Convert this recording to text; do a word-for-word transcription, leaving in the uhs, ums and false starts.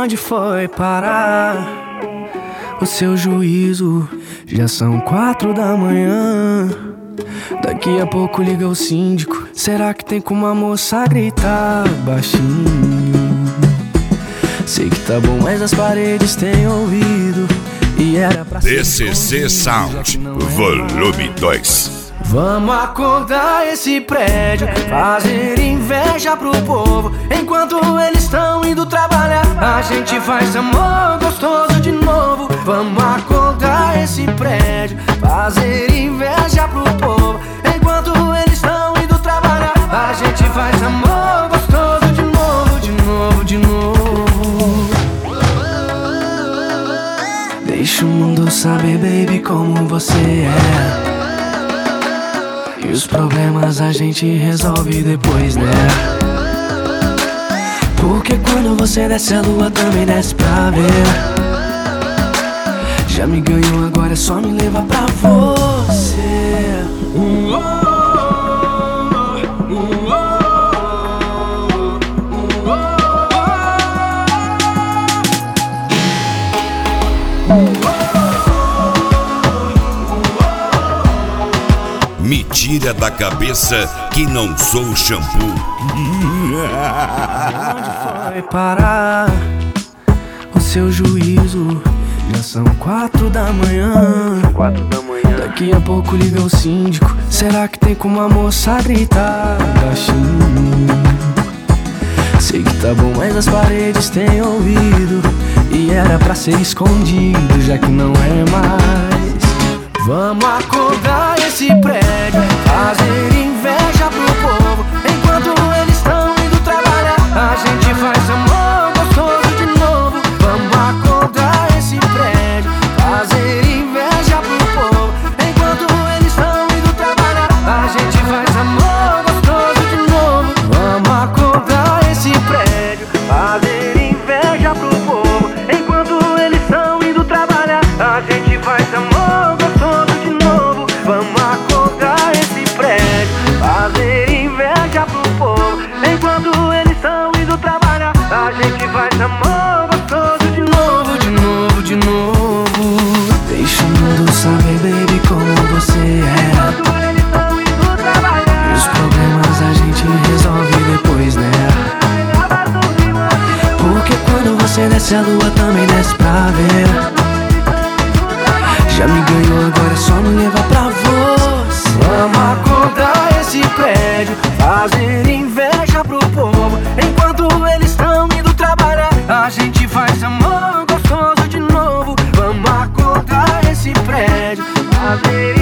Onde foi parar o seu juízo? Já são quatro da manhã. Daqui a pouco liga o síndico. Será que tem como a moça gritar baixinho? Sei que tá bom, mas as paredes têm ouvido. E era pra ser D C C Sound, volume dois. Vamos acordar esse prédio, fazer inveja pro povo. Enquanto eles estão indo trabalhar, a gente faz amor gostoso de novo. Vamos acordar esse prédio, fazer inveja pro povo. Enquanto eles estão indo trabalhar, a gente faz amor gostoso de novo, de novo, de novo. Deixa o mundo saber, baby, como você é. E os problemas a gente resolve depois, né? Porque quando você desce, a lua também desce pra ver. Já me ganhou, agora é só me levar pra você. uh, oh, uh, oh, uh, oh. Me tira da cabeça que não sou shampoo. Onde foi parar o seu juízo? Já são quatro da manhã. Quatro da manhã. Daqui a pouco liga o síndico. Será que tem como a moça gritar baixinho? Sei que tá bom, mas as paredes têm ouvido. E era pra ser escondido, já que não é mais. Vamos acordar esse prédio, fazer inveja pro povo. Enquanto eles estão indo trabalhar, a gente faz amor gostoso de novo. Vamos acordar esse prédio, fazer inveja pro povo. Enquanto eles estão indo trabalhar, a gente faz amor gostoso de novo. Vamos acordar esse prédio, fazer inveja pro povo. Enquanto eles estão indo trabalhar, a gente faz amor gostoso de novo. Vamos acordar esse prédio, fazer inveja pro povo. Enquanto eles estão indo trabalhar, a gente faz amor gostoso de novo, de novo, de novo. Deixa o mundo saber, baby, como você é. Enquanto eles estão indo trabalhar, e os problemas a gente resolve depois, né? Porque quando você desce, a lua também desce pra ver. Já me ganhou, agora é só me levar pra você. Vamos acordar esse prédio, fazer inveja pro povo. Enquanto eles estão indo trabalhar, a gente faz amor gostoso de novo. Vamos acordar esse prédio, fazer